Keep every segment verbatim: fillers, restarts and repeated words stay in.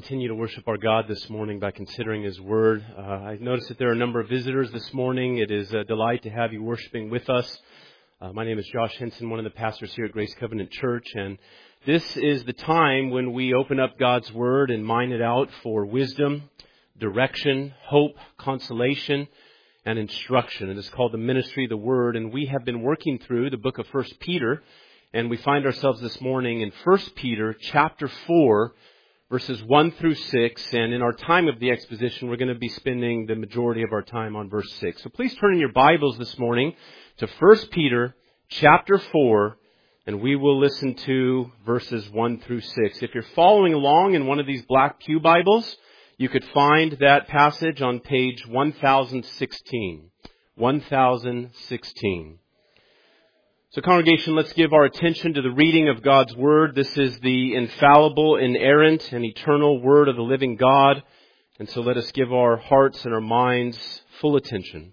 continue to worship our God this morning by considering His Word. Uh, I noticed that there are a number of visitors this morning. It is a delight to have you worshiping with us. Uh, my name is Josh Henson, one of the pastors here at Grace Covenant Church, and this is the time when we open up God's Word and mine it out for wisdom, direction, hope, consolation, and instruction. It is called the Ministry of the Word, and we have been working through the book of First Peter, and we find ourselves this morning in First Peter chapter four, verses one through six, and in our time of the exposition, we're going to be spending the majority of our time on verse six. So please turn in your Bibles this morning to First Peter chapter four, and we will listen to verses one through six. If you're following along in one of these black pew Bibles, you could find that passage on page one thousand sixteen. one thousand sixteen. So congregation, let's give our attention to the reading of God's Word. This is the infallible, inerrant, and eternal Word of the living God. And so let us give our hearts and our minds full attention.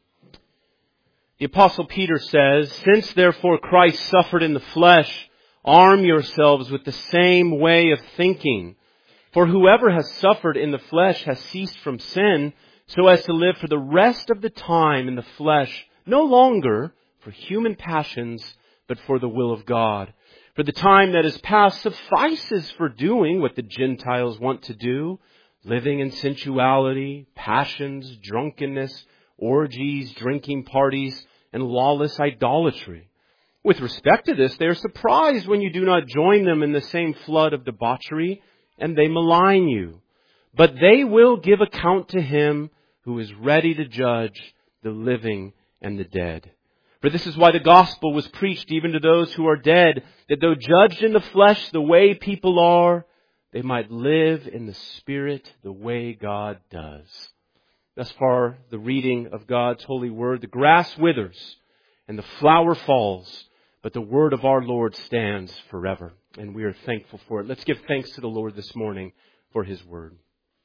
The Apostle Peter says, "Since therefore Christ suffered in the flesh, arm yourselves with the same way of thinking. For whoever has suffered in the flesh has ceased from sin, so as to live for the rest of the time in the flesh, no longer for human passions, but for the will of God. For the time that is past suffices for doing what the Gentiles want to do, living in sensuality, passions, drunkenness, orgies, drinking parties, and lawless idolatry. With respect to this, they are surprised when you do not join them in the same flood of debauchery, and they malign you. But they will give account to Him who is ready to judge the living and the dead. For this is why the gospel was preached even to those who are dead, that though judged in the flesh the way people are, they might live in the Spirit the way God does." Thus far, the reading of God's holy word. The grass withers and the flower falls, but the word of our Lord stands forever. And we are thankful for it. Let's give thanks to the Lord this morning for His word.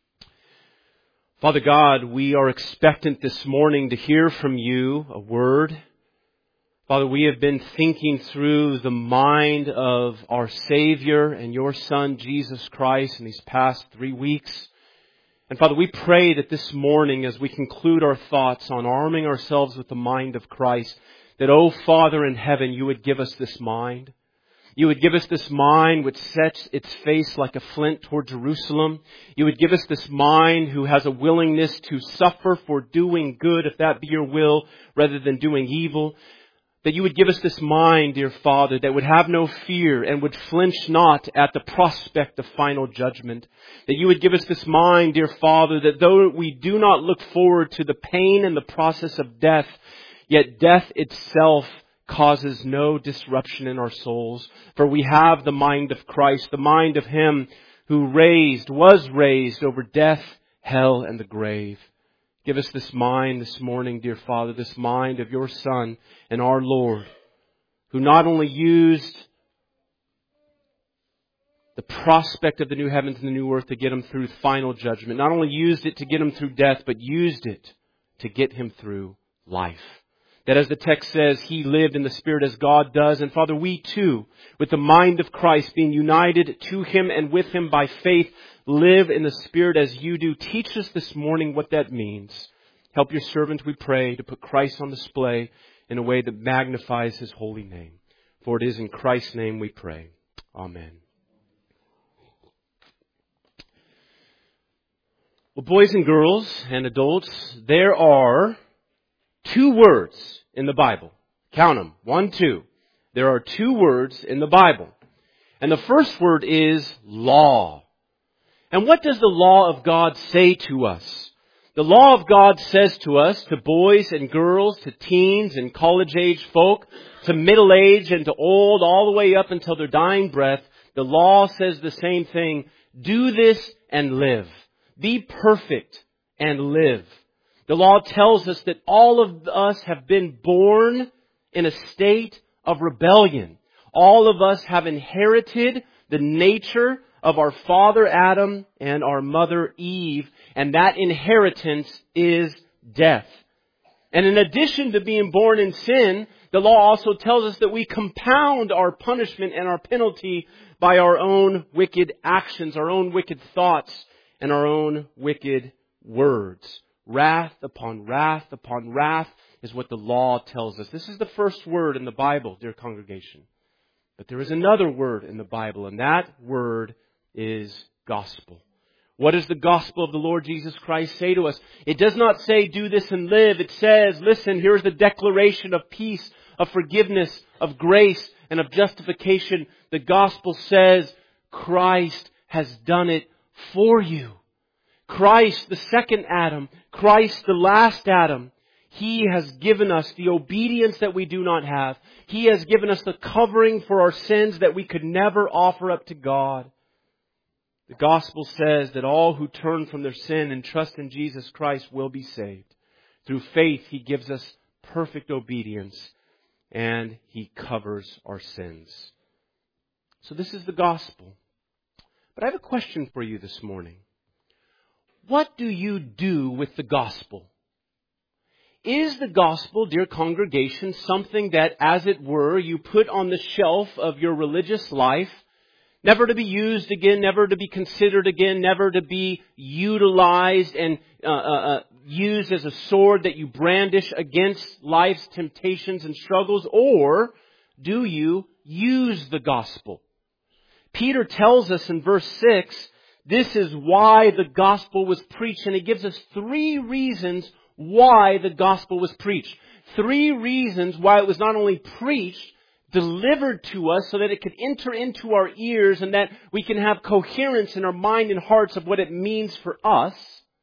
Father God, we are expectant this morning to hear from You a word. Father, we have been thinking through the mind of our Savior and Your Son, Jesus Christ, in these past three weeks. And Father, we pray that this morning, as we conclude our thoughts on arming ourselves with the mind of Christ, that, oh Father in heaven, You would give us this mind. You would give us this mind which sets its face like a flint toward Jerusalem. You would give us this mind who has a willingness to suffer for doing good, if that be Your will, rather than doing evil. That You would give us this mind, dear Father, that would have no fear and would flinch not at the prospect of final judgment. That You would give us this mind, dear Father, that though we do not look forward to the pain and the process of death, yet death itself causes no disruption in our souls. For we have the mind of Christ, the mind of Him who raised, was raised over death, hell, and the grave. Give us this mind this morning, dear Father, this mind of Your Son and our Lord, who not only used the prospect of the new heavens and the new earth to get Him through final judgment, not only used it to get Him through death, but used it to get Him through life. That, as the text says, He lived in the Spirit as God does. And Father, we too, with the mind of Christ, being united to Him and with Him by faith, live in the Spirit as You do. Teach us this morning what that means. Help Your servant, we pray, to put Christ on display in a way that magnifies His holy name. For it is in Christ's name we pray. Amen. Well, boys and girls and adults, there are two words in the Bible. Count them. One, two. There are two words in the Bible. And the first word is law. And what does the law of God say to us? The law of God says to us, to boys and girls, to teens and college-age folk, to middle-age and to old, all the way up until their dying breath, the law says the same thing. Do this and live. Be perfect and live. The law tells us that all of us have been born in a state of rebellion. All of us have inherited the nature of our father Adam and our mother Eve, and that inheritance is death. And in addition to being born in sin, the law also tells us that we compound our punishment and our penalty by our own wicked actions, our own wicked thoughts and our own wicked words. Wrath upon wrath upon wrath is what the law tells us. This is the first word in the Bible, dear congregation. But there is another word in the Bible, and that word is gospel. What does the gospel of the Lord Jesus Christ say to us? It does not say, do this and live. It says, listen, here's the declaration of peace, of forgiveness, of grace, and of justification. The gospel says, Christ has done it for you. Christ, the second Adam, Christ, the last Adam, He has given us the obedience that we do not have. He has given us the covering for our sins that we could never offer up to God. The gospel says that all who turn from their sin and trust in Jesus Christ will be saved. Through faith, He gives us perfect obedience and He covers our sins. So this is the gospel. But I have a question for you this morning. What do you do with the gospel? Is the gospel, dear congregation, something that, as it were, you put on the shelf of your religious life, never to be used again, never to be considered again, never to be utilized and uh, uh, used as a sword that you brandish against life's temptations and struggles? Or do you use the gospel? Peter tells us in verse six, this is why the gospel was preached. And he gives us three reasons why the gospel was preached. Three reasons why it was not only preached, delivered to us so that it could enter into our ears and that we can have coherence in our mind and hearts of what it means for us,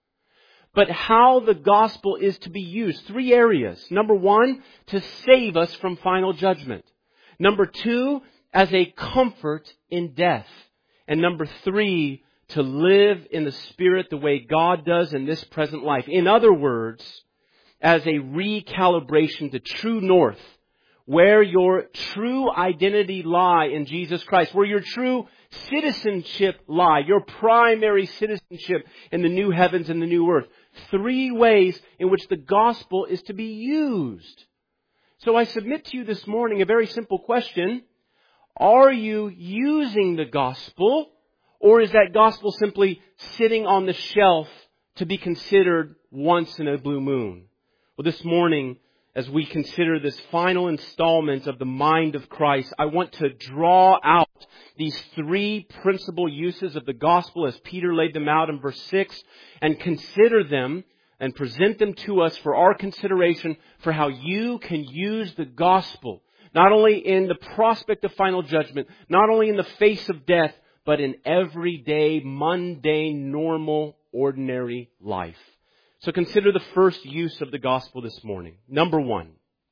but how the gospel is to be used. Three areas. Number one, to save us from final judgment. Number two, as a comfort in death. And number three, to live in the Spirit the way God does in this present life. In other words, as a recalibration to true north, where your true identity lie in Jesus Christ, where your true citizenship lie, your primary citizenship in the new heavens and the new earth. Three ways in which the gospel is to be used. So I submit to you this morning a very simple question. Are you using the gospel, or is that gospel simply sitting on the shelf to be considered once in a blue moon? Well, this morning, as we consider this final installment of the mind of Christ, I want to draw out these three principal uses of the gospel as Peter laid them out in verse six, and consider them and present them to us for our consideration for how you can use the gospel, not only in the prospect of final judgment, not only in the face of death, but in everyday, mundane, normal, ordinary life. So consider the first use of the gospel this morning. Number one,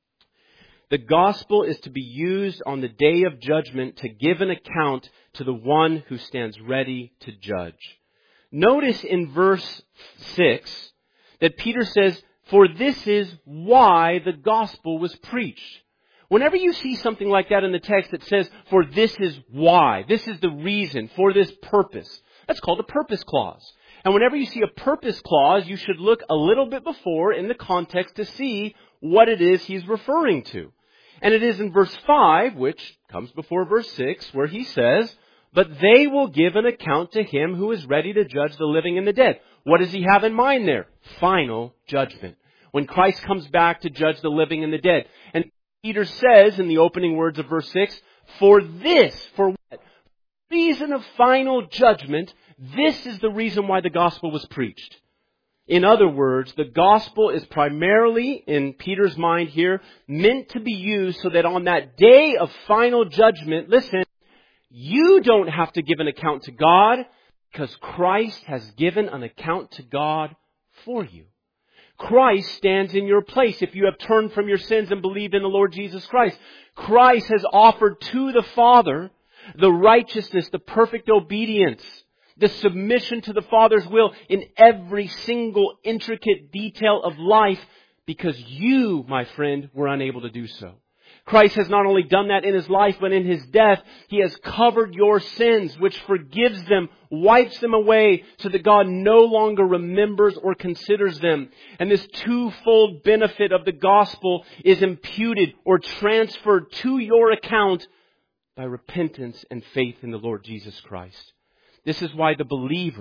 the gospel is to be used on the day of judgment to give an account to the one who stands ready to judge. Notice in verse six that Peter says, for this is why the gospel was preached. Whenever you see something like that in the text that says, for this is why, this is the reason, for this purpose, that's called a purpose clause. And whenever you see a purpose clause, you should look a little bit before in the context to see what it is he's referring to. And it is in verse five, which comes before verse six, where he says, but they will give an account to him who is ready to judge the living and the dead. What does he have in mind there? Final judgment. When Christ comes back to judge the living and the dead. And Peter says in the opening words of verse six, for this, for what? Reason of final judgment, this is the reason why the gospel was preached. In other words, the gospel is primarily, in Peter's mind here, meant to be used so that on that day of final judgment, listen, you don't have to give an account to God because Christ has given an account to God for you. Christ stands in your place if you have turned from your sins and believed in the Lord Jesus Christ. Christ has offered to the Father the righteousness, the perfect obedience, the submission to the Father's will in every single intricate detail of life because you, my friend, were unable to do so. Christ has not only done that in His life, but in His death, He has covered your sins, which forgives them, wipes them away, so that God no longer remembers or considers them. And this twofold benefit of the gospel is imputed or transferred to your account by repentance and faith in the Lord Jesus Christ. This is why the believer,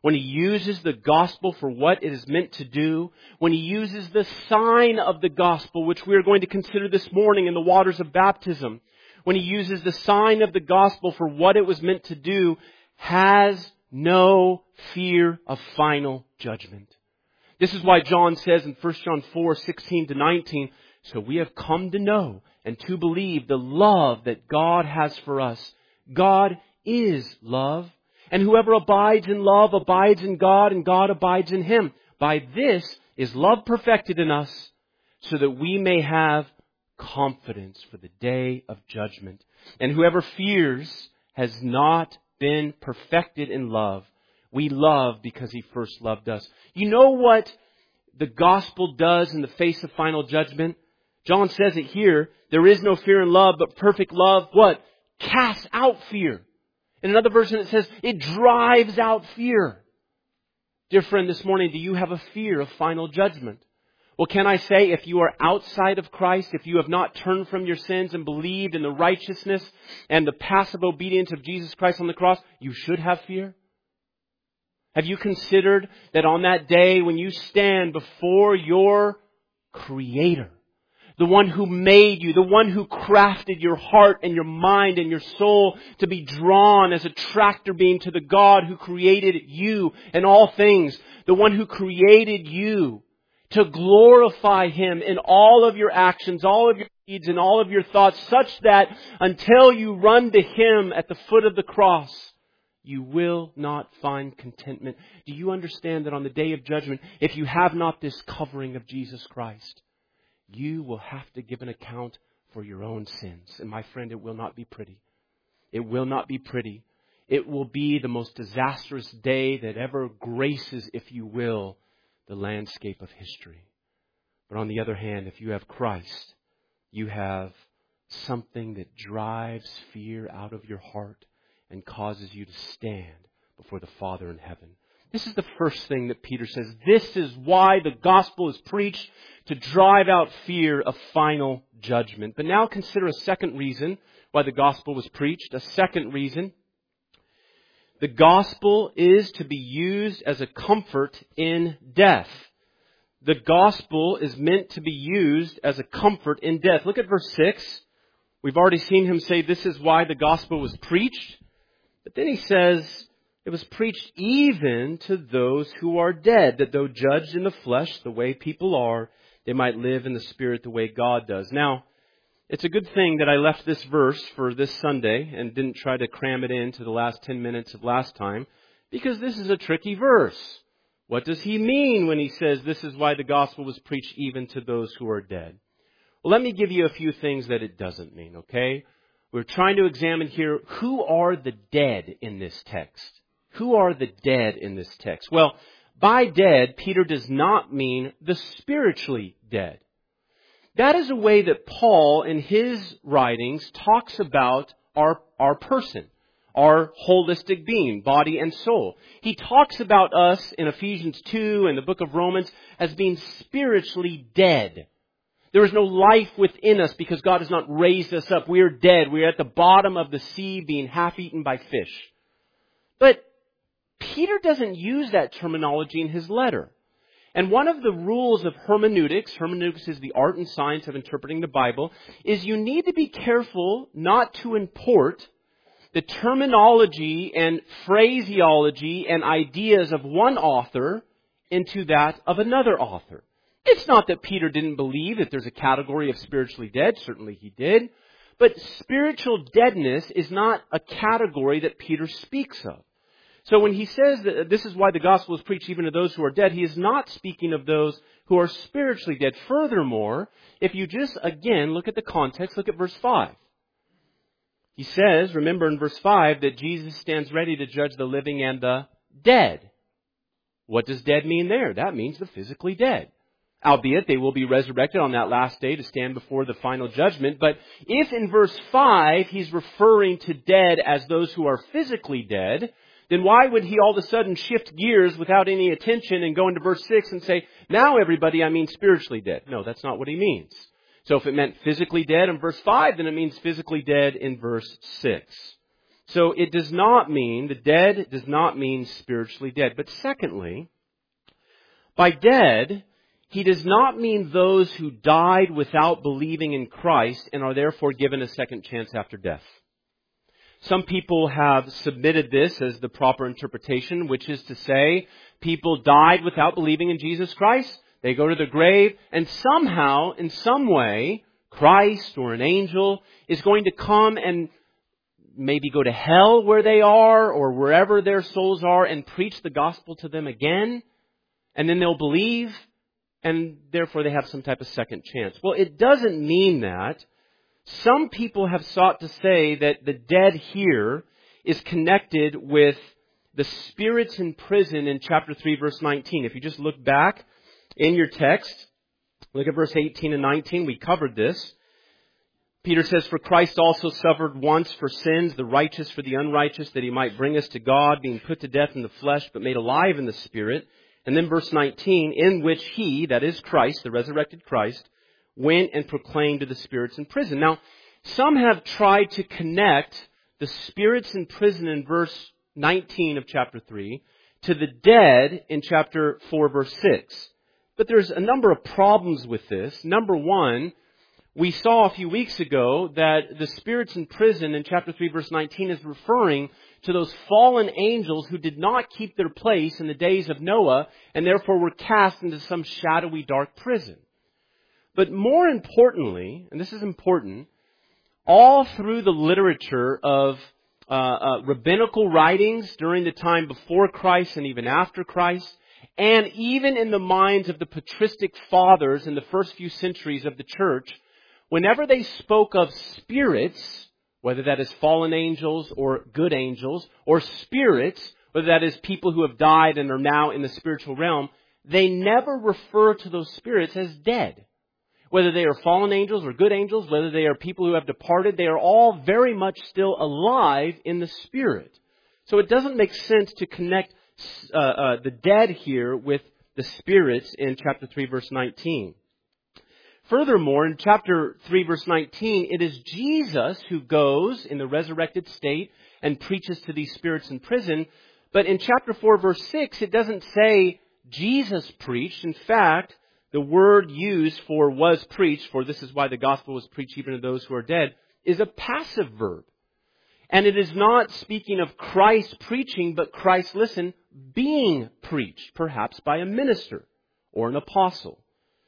when He uses the gospel for what it is meant to do, when He uses the sign of the gospel, which we are going to consider this morning in the waters of baptism, when He uses the sign of the gospel for what it was meant to do, has no fear of final judgment. This is why John says in First John four, sixteen to nineteen, so we have come to know and to believe the love that God has for us. God is love. And whoever abides in love abides in God, and God abides in him. By this is love perfected in us, so that we may have confidence for the day of judgment. And whoever fears has not been perfected in love. We love because He first loved us. You know what the gospel does in the face of final judgment? John says it here. There is no fear in love, but perfect love, what? Casts out fear. In another version it says, it drives out fear. Dear friend, this morning, do you have a fear of final judgment? Well, can I say, if you are outside of Christ, if you have not turned from your sins and believed in the righteousness and the passive obedience of Jesus Christ on the cross, you should have fear? Have you considered that on that day when you stand before your Creator, the one who made you, the one who crafted your heart and your mind and your soul to be drawn as a tractor beam to the God who created you and all things, the one who created you to glorify Him in all of your actions, all of your deeds, and all of your thoughts, such that until you run to Him at the foot of the cross, you will not find contentment. Do you understand that on the day of judgment, if you have not this covering of Jesus Christ, you will have to give an account for your own sins. And my friend, it will not be pretty. It will not be pretty. It will be the most disastrous day that ever graces, if you will, the landscape of history. But on the other hand, if you have Christ, you have something that drives fear out of your heart and causes you to stand before the Father in heaven. This is the first thing that Peter says. This is why the gospel is preached, to drive out fear of final judgment. But now consider a second reason why the gospel was preached. A second reason. The gospel is to be used as a comfort in death. The gospel is meant to be used as a comfort in death. Look at verse six. We've already seen him say this is why the gospel was preached. But then he says, it was preached even to those who are dead, that though judged in the flesh the way people are, they might live in the Spirit the way God does. Now, it's a good thing that I left this verse for this Sunday and didn't try to cram it into the last ten minutes of last time, because this is a tricky verse. What does he mean when he says this is why the gospel was preached even to those who are dead? Well, let me give you a few things that it doesn't mean, okay? We're trying to examine here, who are the dead in this text? Who are the dead in this text? Well, by dead, Peter does not mean the spiritually dead. That is a way that Paul, in his writings, talks about our, our person, our holistic being, body and soul. He talks about us in Ephesians two and the book of Romans as being spiritually dead. There is no life within us because God has not raised us up. We are dead. We are at the bottom of the sea being half eaten by fish. But Peter doesn't use that terminology in his letter. And one of the rules of hermeneutics, hermeneutics is the art and science of interpreting the Bible, is you need to be careful not to import the terminology and phraseology and ideas of one author into that of another author. It's not that Peter didn't believe that there's a category of spiritually dead. Certainly he did. But spiritual deadness is not a category that Peter speaks of. So when he says that this is why the gospel is preached even to those who are dead, he is not speaking of those who are spiritually dead. Furthermore, if you just, again, look at the context, look at verse five. He says, remember in verse five, that Jesus stands ready to judge the living and the dead. What does dead mean there? That means the physically dead. Albeit they will be resurrected on that last day to stand before the final judgment. But if in verse five he's referring to dead as those who are physically dead, then why would he all of a sudden shift gears without any attention and go into verse six and say, now everybody, I mean spiritually dead? No, that's not what he means. So if it meant physically dead in verse five, then it means physically dead in verse six. So it does not mean, the dead does not mean spiritually dead. But secondly, by dead, he does not mean those who died without believing in Christ and are therefore given a second chance after death. Some people have submitted this as the proper interpretation, which is to say, people died without believing in Jesus Christ. They go to the grave, and somehow, in some way, Christ or an angel is going to come and maybe go to hell where they are or wherever their souls are and preach the gospel to them again. And then they'll believe, and therefore they have some type of second chance. Well, it doesn't mean that. Some people have sought to say that the dead here is connected with the spirits in prison in chapter three, verse nineteen. If you just look back in your text, look at verse eighteen and nineteen. We covered this. Peter says, "For Christ also suffered once for sins, the righteous for the unrighteous, that he might bring us to God, being put to death in the flesh, but made alive in the Spirit." And then verse nineteen, "In which he," that is Christ, the resurrected Christ, "went and proclaimed to the spirits in prison." Now, some have tried to connect the spirits in prison in verse nineteen of chapter three to the dead in chapter four, verse six. But there's a number of problems with this. Number one, we saw a few weeks ago that the spirits in prison in chapter three, verse nineteen is referring to those fallen angels who did not keep their place in the days of Noah and therefore were cast into some shadowy, dark prison. But more importantly, and this is important, all through the literature of uh, uh, rabbinical writings during the time before Christ and even after Christ, and even in the minds of the patristic fathers in the first few centuries of the church, whenever they spoke of spirits, whether that is fallen angels or good angels, or spirits, whether that is people who have died and are now in the spiritual realm, they never refer to those spirits as dead. Whether they are fallen angels or good angels, whether they are people who have departed, they are all very much still alive in the Spirit. So it doesn't make sense to connect uh, uh, the dead here with the spirits in chapter three, verse nineteen. Furthermore, in chapter three, verse nineteen, it is Jesus who goes in the resurrected state and preaches to these spirits in prison. But in chapter four, verse six, it doesn't say Jesus preached. In fact, the word used for was preached, for this is why the gospel was preached even to those who are dead, is a passive verb. And it is not speaking of Christ preaching, but Christ, listen, being preached, perhaps by a minister or an apostle.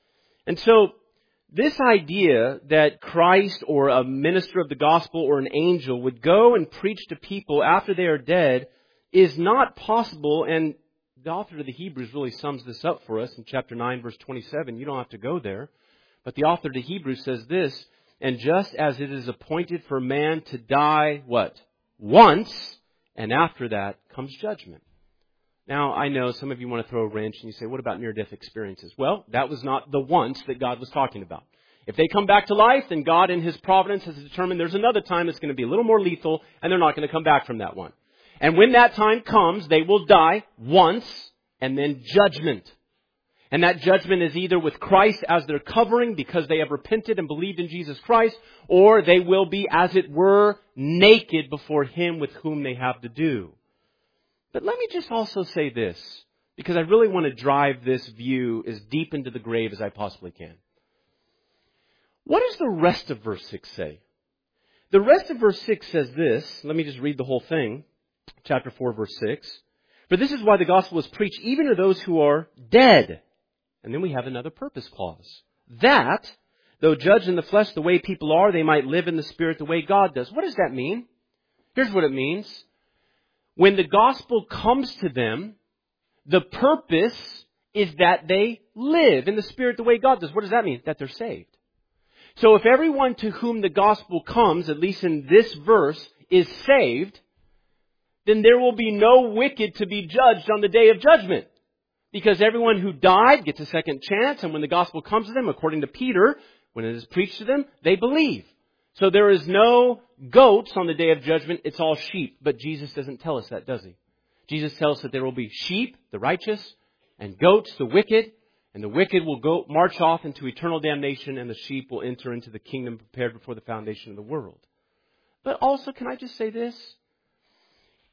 And so, this idea that Christ or a minister of the gospel or an angel would go and preach to people after they are dead is not possible. And the author of the Hebrews really sums this up for us in chapter nine, verse twenty-seven. You don't have to go there. But the author of the Hebrews says this, "And just as it is appointed for man to die," what? "Once, and after that comes judgment." Now, I know some of you want to throw a wrench and you say, what about near-death experiences? Well, that was not the once that God was talking about. If they come back to life, then God in His providence has determined there's another time that's going to be a little more lethal, and they're not going to come back from that one. And when that time comes, they will die once, and then judgment. And that judgment is either with Christ as their covering because they have repented and believed in Jesus Christ, or they will be, as it were, naked before Him with whom they have to do. But let me just also say this, because I really want to drive this view as deep into the grave as I possibly can. What does the rest of verse six say? The rest of verse six says this. Let me just read the whole thing. Chapter four, verse six. "For this is why the gospel is preached even to those who are dead." And then we have another purpose clause. "That, though judged in the flesh the way people are, they might live in the Spirit the way God does." What does that mean? Here's what it means. When the gospel comes to them, the purpose is that they live in the Spirit the way God does. What does that mean? That they're saved. So if everyone to whom the gospel comes, at least in this verse, is saved, then there will be no wicked to be judged on the day of judgment. Because everyone who died gets a second chance, and when the gospel comes to them, according to Peter, when it is preached to them, they believe. So there is no goats on the day of judgment, it's all sheep. But Jesus doesn't tell us that, does He? Jesus tells us that there will be sheep, the righteous, and goats, the wicked. And the wicked will go march off into eternal damnation, and the sheep will enter into the kingdom prepared before the foundation of the world. But also, can I just say this?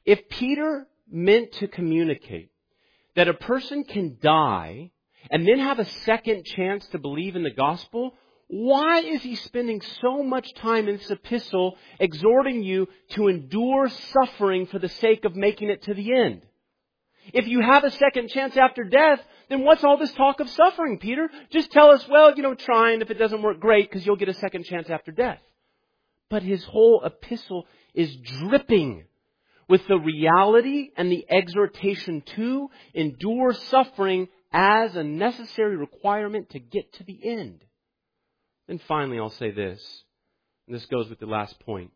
If Peter meant to communicate that a person can die and then have a second chance to believe in the gospel, why is he spending so much time in this epistle exhorting you to endure suffering for the sake of making it to the end? If you have a second chance after death, then what's all this talk of suffering, Peter? Just tell us, well, you know, try, and if it doesn't work, great, because you'll get a second chance after death. But his whole epistle is dripping with the reality and the exhortation to endure suffering as a necessary requirement to get to the end. Then finally, I'll say this, and this goes with the last point.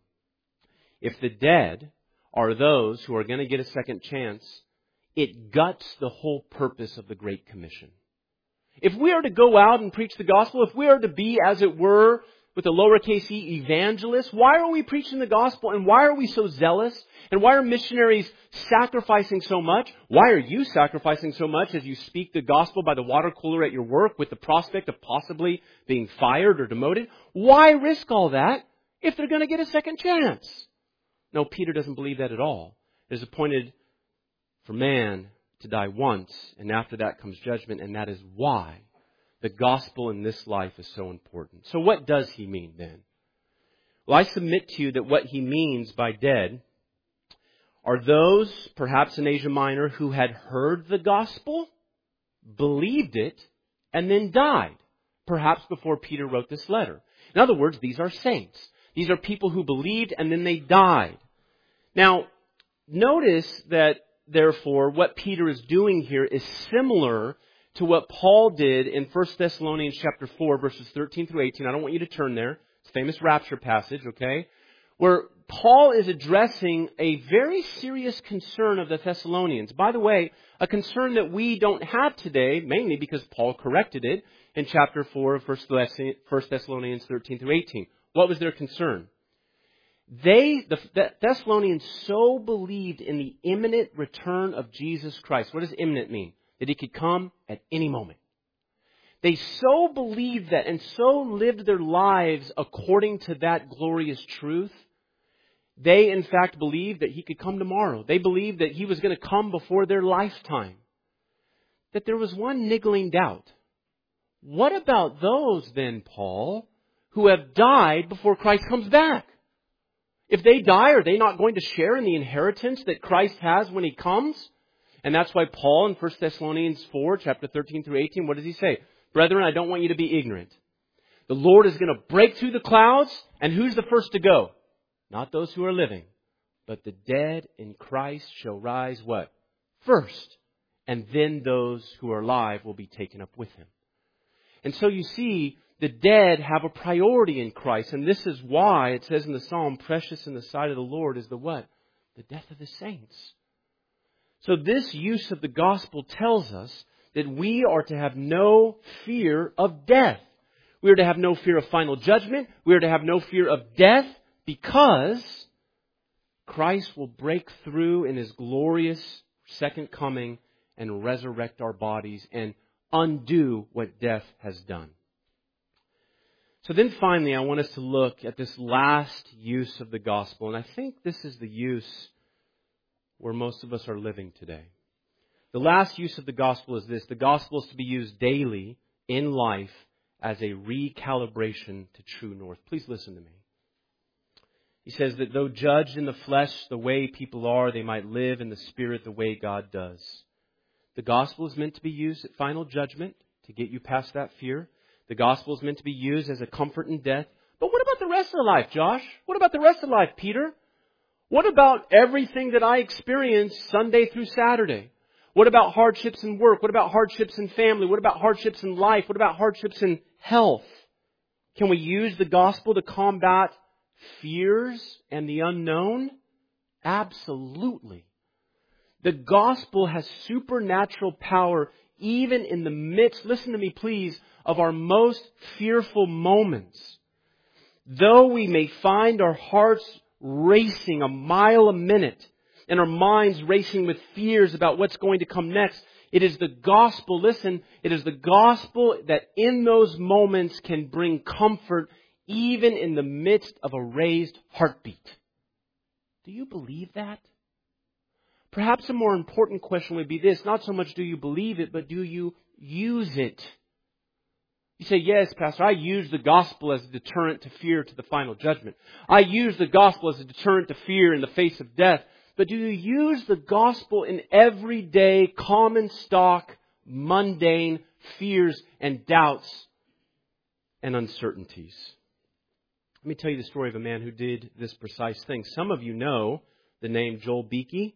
If the dead are those who are going to get a second chance, it guts the whole purpose of the Great Commission. If we are to go out and preach the gospel, if we are to be, as it were, with a lowercase e, evangelists, why are we preaching the gospel, and why are we so zealous? And why are missionaries sacrificing so much? Why are you sacrificing so much as you speak the gospel by the water cooler at your work with the prospect of possibly being fired or demoted? Why risk all that if they're going to get a second chance? No, Peter doesn't believe that at all. It is appointed for man to die once, and after that comes judgment, and that is why the gospel in this life is so important. So what does he mean then? Well, I submit to you that what he means by dead are those, perhaps in Asia Minor, who had heard the gospel, believed it, and then died, perhaps before Peter wrote this letter. In other words, these are saints. These are people who believed and then they died. Now, notice that, therefore, what Peter is doing here is similar to what Paul did in First Thessalonians chapter four, verses thirteen through eighteen. I don't want you to turn there. It's a famous rapture passage, okay? Where Paul is addressing a very serious concern of the Thessalonians. By the way, a concern that we don't have today, mainly because Paul corrected it in chapter four of First Thessalonians thirteen through eighteen. What was their concern? They, the Thessalonians, so believed in the imminent return of Jesus Christ. What does imminent mean? That He could come at any moment. They so believed that and so lived their lives according to that glorious truth. They, in fact, believed that He could come tomorrow. They believed that He was going to come before their lifetime. That there was one niggling doubt. What about those then, Paul, who have died before Christ comes back? If they die, are they not going to share in the inheritance that Christ has when He comes? And that's why Paul in First Thessalonians four, chapter thirteen through eighteen, what does he say? Brethren, I don't want you to be ignorant. The Lord is going to break through the clouds, and who's the first to go? Not those who are living, but the dead in Christ shall rise what? First. And then those who are alive will be taken up with Him. And so you see, the dead have a priority in Christ. And this is why it says in the Psalm, precious in the sight of the Lord is the what? The death of the saints. So this use of the gospel tells us that we are to have no fear of death. We are to have no fear of final judgment. We are to have no fear of death because Christ will break through in His glorious second coming and resurrect our bodies and undo what death has done. So then finally, I want us to look at this last use of the gospel. And I think this is the use where most of us are living today. The last use of the gospel is this. The gospel is to be used daily in life as a recalibration to true north. Please listen to me. He says that though judged in the flesh the way people are, they might live in the spirit the way God does. The gospel is meant to be used at final judgment to get you past that fear. The gospel is meant to be used as a comfort in death. But what about the rest of life, Josh? What about the rest of life, Peter? What about everything that I experience Sunday through Saturday? What about hardships in work? What about hardships in family? What about hardships in life? What about hardships in health? Can we use the gospel to combat fears and the unknown? Absolutely. The gospel has supernatural power even in the midst, listen to me please, of our most fearful moments. Though we may find our hearts racing a mile a minute and our minds racing with fears about what's going to come next, it is the gospel, listen, it is the gospel that in those moments can bring comfort even in the midst of a raised heartbeat. Do you believe that? Perhaps a more important question would be this: not so much do you believe it, but do you use it? You say, yes, Pastor, I use the gospel as a deterrent to fear to the final judgment. I use the gospel as a deterrent to fear in the face of death. But do you use the gospel in everyday, common stock, mundane fears and doubts and uncertainties? Let me tell you the story of a man who did this precise thing. Some of you know the name Joel Beeke.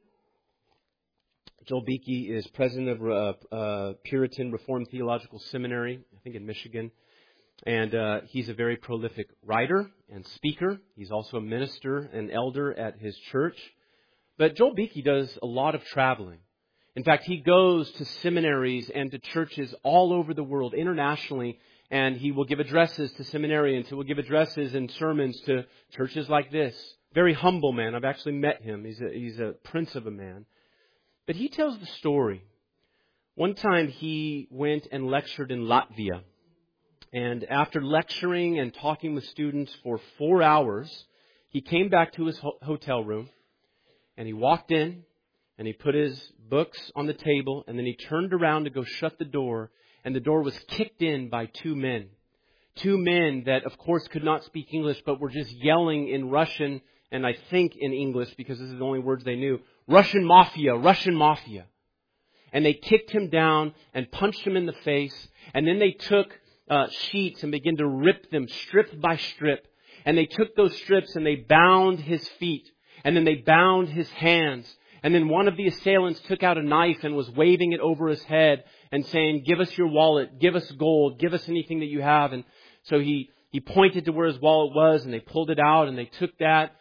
Joel Beeke is president of uh, uh, Puritan Reformed Theological Seminary, I think in Michigan. And uh, he's a very prolific writer and speaker. He's also a minister and elder at his church. But Joel Beeke does a lot of traveling. In fact, he goes to seminaries and to churches all over the world, internationally, and he will give addresses to seminarians. He will give addresses and sermons to churches like this. Very humble man. I've actually met him. He's a, he's a prince of a man. But he tells the story. One time he went and lectured in Latvia. And after lecturing and talking with students for four hours, he came back to his ho- hotel room and he walked in and he put his books on the table and then he turned around to go shut the door, and the door was kicked in by two men. Two men that, of course, could not speak English but were just yelling in Russian and I think in English, because this is the only words they knew. Russian mafia, Russian mafia. And they kicked him down and punched him in the face. And then they took uh, sheets and began to rip them strip by strip. And they took those strips and they bound his feet. And then they bound his hands. And then one of the assailants took out a knife and was waving it over his head and saying, "Give us your wallet, give us gold, give us anything that you have." And so he, he pointed to where his wallet was and they pulled it out and they took that.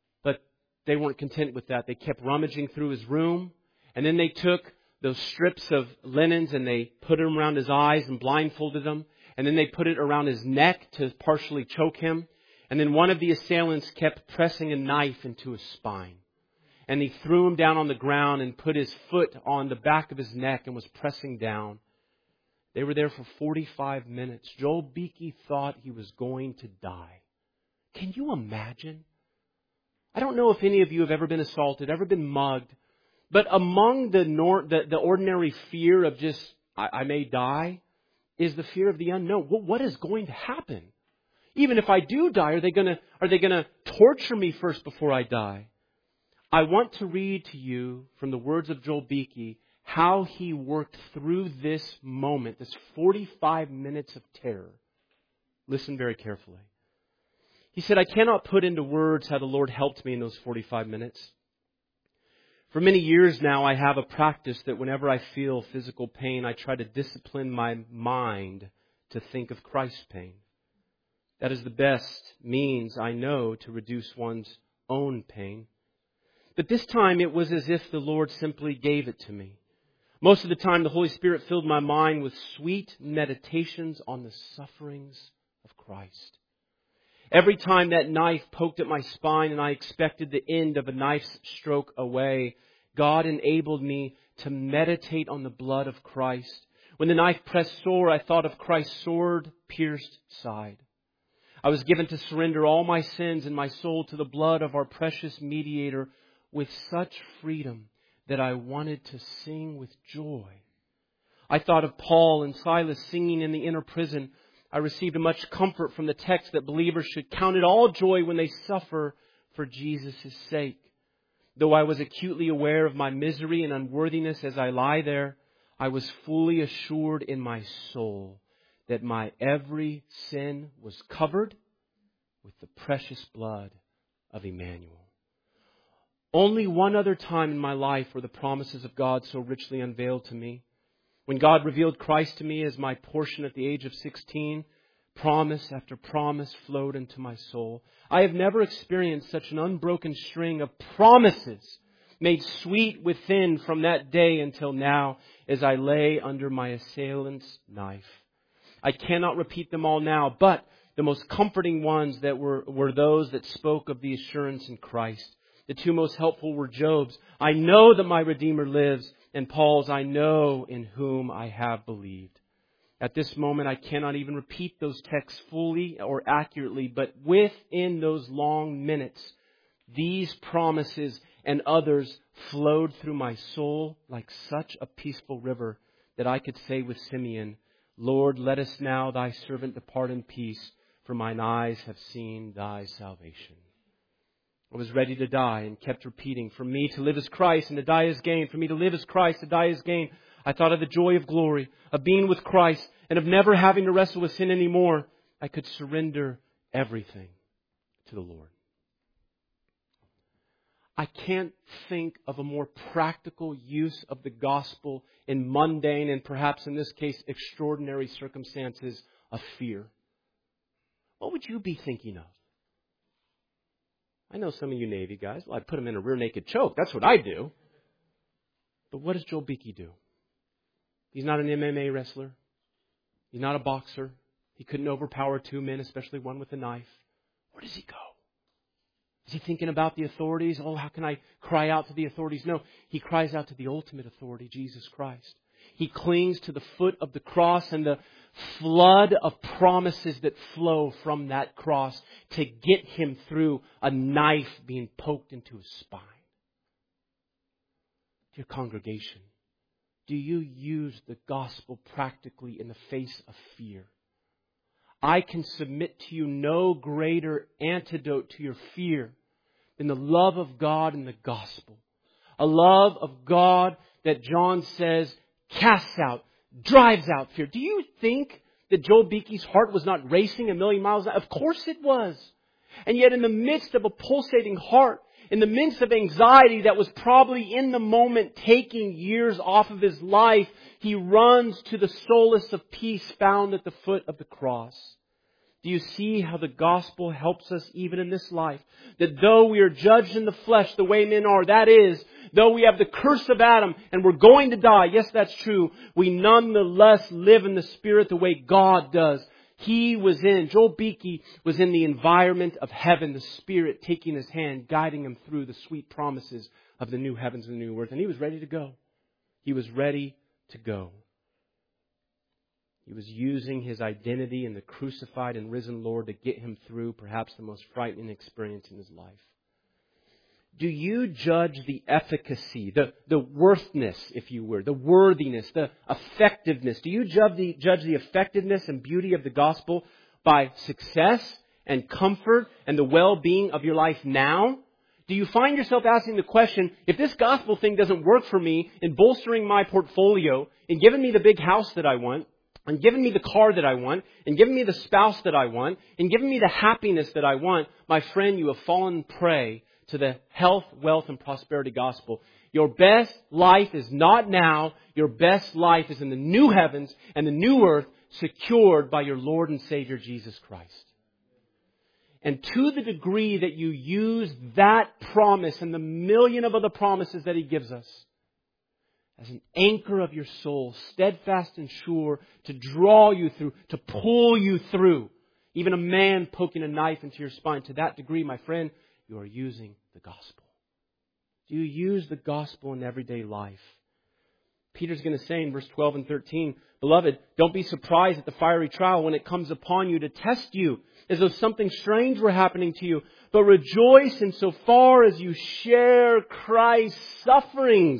They weren't content with that. They kept rummaging through his room. And then they took those strips of linens and they put them around his eyes and blindfolded him. And then they put it around his neck to partially choke him. And then one of the assailants kept pressing a knife into his spine. And he threw him down on the ground and put his foot on the back of his neck and was pressing down. They were there for forty-five minutes. Joel Beeke thought he was going to die. Can you imagine? I don't know if any of you have ever been assaulted, ever been mugged, but among the nor- the, the ordinary fear of just, I, I may die, is the fear of the unknown. What, what is going to happen? Even if I do die, are they going to are they going to torture me first before I die? I want to read to you from the words of Joel Beeke how he worked through this moment, this forty-five minutes of terror. Listen very carefully. He said, "I cannot put into words how the Lord helped me in those forty-five minutes. For many years now, I have a practice that whenever I feel physical pain, I try to discipline my mind to think of Christ's pain. That is the best means I know to reduce one's own pain. But this time it was as if the Lord simply gave it to me. Most of the time, the Holy Spirit filled my mind with sweet meditations on the sufferings of Christ. Every time that knife poked at my spine and I expected the end of a knife's stroke away, God enabled me to meditate on the blood of Christ. When the knife pressed sore, I thought of Christ's sword-pierced side. I was given to surrender all my sins and my soul to the blood of our precious mediator with such freedom that I wanted to sing with joy. I thought of Paul and Silas singing in the inner prison. I received much comfort from the text that believers should count it all joy when they suffer for Jesus' sake. Though I was acutely aware of my misery and unworthiness as I lie there, I was fully assured in my soul that my every sin was covered with the precious blood of Emmanuel. Only one other time in my life were the promises of God so richly unveiled to me. When God revealed Christ to me as my portion at the age of sixteen, promise after promise flowed into my soul. I have never experienced such an unbroken string of promises made sweet within from that day until now as I lay under my assailant's knife. I cannot repeat them all now, but the most comforting ones that were, were those that spoke of the assurance in Christ. The two most helpful were Job's, "I know that my Redeemer lives," and Paul's, "I know in whom I have believed." At this moment, I cannot even repeat those texts fully or accurately, but within those long minutes, These promises and others flowed through my soul like such a peaceful river that I could say with Simeon, Lord, let us now thy servant depart in peace, for mine eyes have seen thy salvation. I was ready to die and kept repeating, for me to live is Christ and to die is gain. For me to live is Christ, to die is gain. I thought of the joy of glory, of being with Christ, and of never having to wrestle with sin anymore. I could surrender everything to the Lord. I can't think of a more practical use of the gospel in mundane and perhaps in this case extraordinary circumstances of fear. What would you be thinking of? I know some of you Navy guys, well, I'd put them in a rear naked choke. That's what I do. But what does Joel Beeke do? He's not an M M A wrestler. He's not a boxer. He couldn't overpower two men, especially one with a knife. Where does he go? Is he thinking about the authorities? Oh, how can I cry out to the authorities? No, he cries out to the ultimate authority, Jesus Christ. He clings to the foot of the cross and the flood of promises that flow from that cross to get him through a knife being poked into his spine. Dear congregation, do you use the gospel practically in the face of fear? I can submit to you no greater antidote to your fear than the love of God and the gospel. A love of God that John says casts out, drives out fear. Do you think that Joel Beeke's heart was not racing a million miles an hour? Of course it was. And yet in the midst of a pulsating heart, in the midst of anxiety that was probably in the moment taking years off of his life, he runs to the solace of peace found at the foot of the cross. Do you see how the gospel helps us even in this life? That though we are judged in the flesh the way men are, that is, though we have the curse of Adam and we're going to die, yes, that's true, we nonetheless live in the Spirit the way God does. He was in, Joel Beeke was in the environment of heaven, the Spirit taking his hand, guiding him through the sweet promises of the new heavens and the new earth. And he was ready to go. He was ready to go. He was using his identity in the crucified and risen Lord to get him through perhaps the most frightening experience in his life. Do you judge the efficacy, the, the worthness, if you were, the worthiness, the effectiveness? Do you judge the, judge the effectiveness and beauty of the gospel by success and comfort and the well-being of your life now? Do you find yourself asking the question, if this gospel thing doesn't work for me in bolstering my portfolio, in giving me the big house that I want, and giving me the car that I want, and giving me the spouse that I want, and giving me the happiness that I want, my friend, you have fallen prey to the health, wealth, and prosperity gospel. Your best life is not now. Your best life is in the new heavens and the new earth, secured by your Lord and Savior, Jesus Christ. And to the degree that you use that promise and the million of other promises that He gives us as an anchor of your soul, steadfast and sure, to draw you through, to pull you through, even a man poking a knife into your spine, to that degree, my friend, you are using the gospel. Do you use the gospel in everyday life? Peter's going to say in verse twelve and thirteen, Beloved, don't be surprised at the fiery trial when it comes upon you to test you, as though something strange were happening to you. But rejoice insofar as you share Christ's sufferings,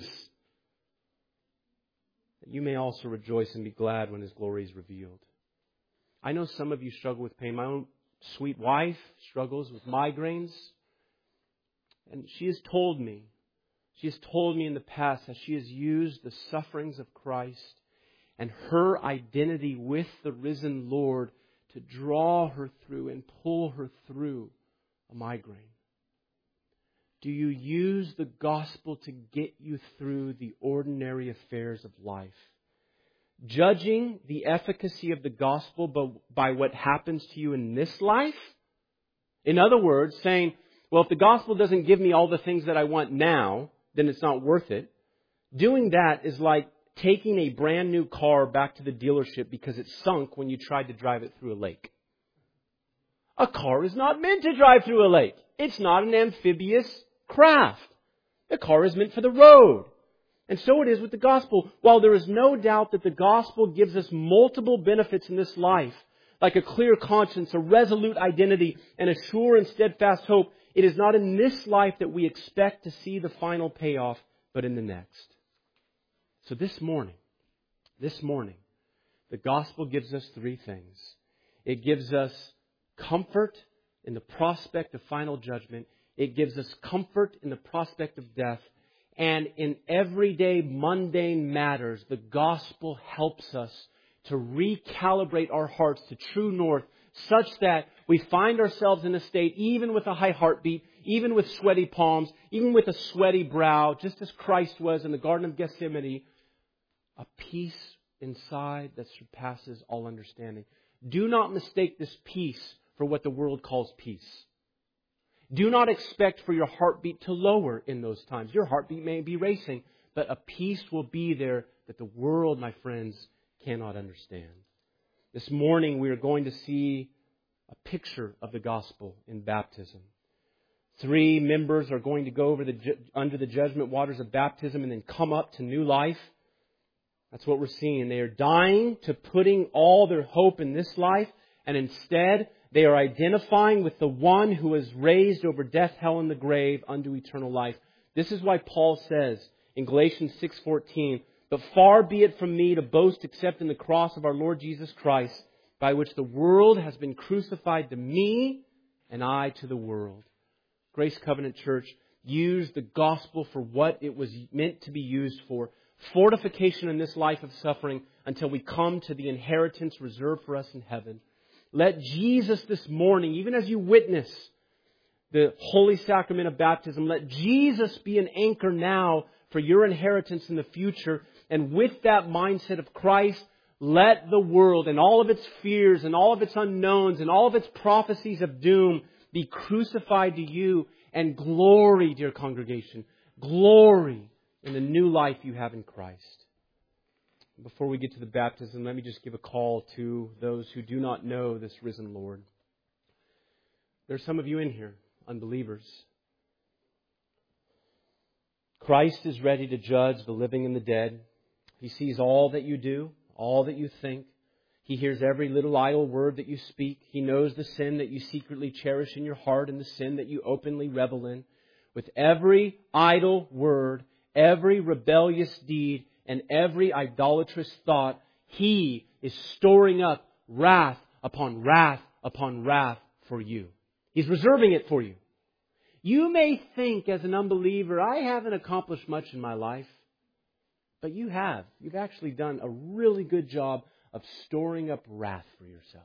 that you may also rejoice and be glad when His glory is revealed. I know some of you struggle with pain. My own sweet wife struggles with migraines. And she has told me, she has told me in the past how she has used the sufferings of Christ and her identity with the risen Lord to draw her through and pull her through a migraine. Do you use the gospel to get you through the ordinary affairs of life? Judging the efficacy of the gospel by what happens to you in this life? In other words, saying, well, if the gospel doesn't give me all the things that I want now, then it's not worth it. Doing that is like taking a brand new car back to the dealership because it sunk when you tried to drive it through a lake. A car is not meant to drive through a lake. It's not an amphibious craft. The car is meant for the road. And so it is with the gospel. While there is no doubt that the gospel gives us multiple benefits in this life, like a clear conscience, a resolute identity, and a sure and steadfast hope, It is not in this life that we expect to see the final payoff, but in the next. So this morning, this morning, the gospel gives us three things. It gives us comfort in the prospect of final judgment. It gives us comfort in the prospect of death. And in everyday mundane matters, the gospel helps us to recalibrate our hearts to true north, such that we find ourselves in a state, even with a high heartbeat, even with sweaty palms, even with a sweaty brow, just as Christ was in the Garden of Gethsemane, a peace inside that surpasses all understanding. Do not mistake this peace for what the world calls peace. Do not expect for your heartbeat to lower in those times. Your heartbeat may be racing, but a peace will be there that the world, my friends, cannot understand. This morning we are going to see a picture of the gospel in baptism. Three members are going to go over the under the judgment waters of baptism and then come up to new life. That's what we're seeing. They are dying to putting all their hope in this life, and instead they are identifying with the one who is raised over death, hell, and the grave unto eternal life. This is why Paul says in Galatians six fourteen, "But far be it from me to boast except in the cross of our Lord Jesus Christ, by which the world has been crucified to me, and I to the world." Grace Covenant Church, use the gospel for what it was meant to be used for. Fortification in this life of suffering until we come to the inheritance reserved for us in heaven. Let Jesus this morning, even as you witness the holy sacrament of baptism, let Jesus be an anchor now for your inheritance in the future. And with that mindset of Christ, let the world and all of its fears and all of its unknowns and all of its prophecies of doom be crucified to you, and glory, dear congregation, glory in the new life you have in Christ. Before we get to the baptism, let me just give a call to those who do not know this risen Lord. There's some of you in here, unbelievers. Christ is ready to judge the living and the dead. He sees all that you do, all that you think. He hears every little idle word that you speak. He knows the sin that you secretly cherish in your heart and the sin that you openly revel in. With every idle word, every rebellious deed, and every idolatrous thought, He is storing up wrath upon wrath upon wrath for you. He's reserving it for you. You may think as an unbeliever, I haven't accomplished much in my life. But you have. You've actually done a really good job of storing up wrath for yourself.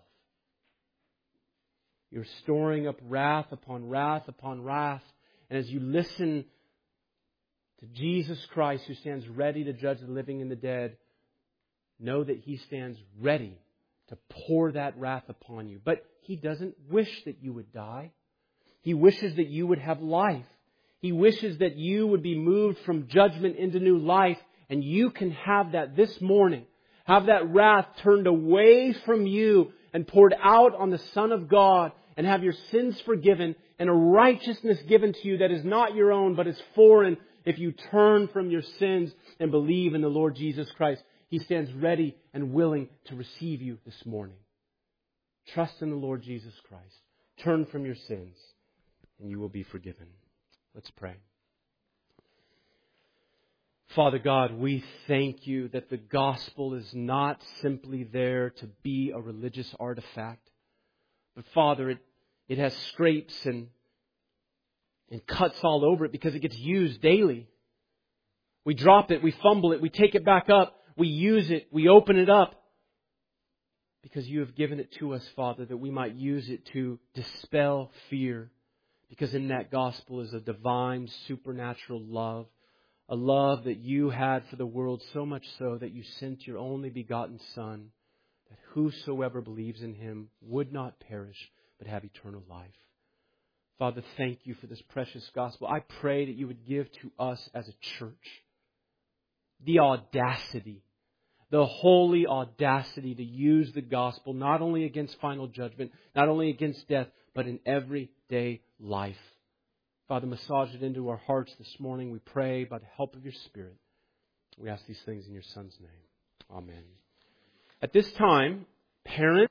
You're storing up wrath upon wrath upon wrath. And as you listen to Jesus Christ, who stands ready to judge the living and the dead, know that He stands ready to pour that wrath upon you. But He doesn't wish that you would die. He wishes that you would have life. He wishes that you would be moved from judgment into new life. And you can have that this morning. Have that wrath turned away from you and poured out on the Son of God, and have your sins forgiven and a righteousness given to you that is not your own but is foreign if you turn from your sins and believe in the Lord Jesus Christ. He stands ready and willing to receive you this morning. Trust in the Lord Jesus Christ. Turn from your sins and you will be forgiven. Let's pray. Father God, we thank You that the gospel is not simply there to be a religious artifact. But Father, it, it has scrapes and, and cuts all over it because it gets used daily. We drop it, we fumble it, we take it back up, we use it, we open it up. Because You have given it to us, Father, that we might use it to dispel fear. Because in that gospel is a divine, supernatural love. A love that You had for the world, so much so that You sent Your only begotten Son, that whosoever believes in Him would not perish, but have eternal life. Father, thank You for this precious gospel. I pray that You would give to us as a church the audacity, the holy audacity to use the gospel not only against final judgment, not only against death, but in everyday life. Father, massage it into our hearts this morning. We pray by the help of Your Spirit. We ask these things in Your Son's name. Amen. At this time, parents,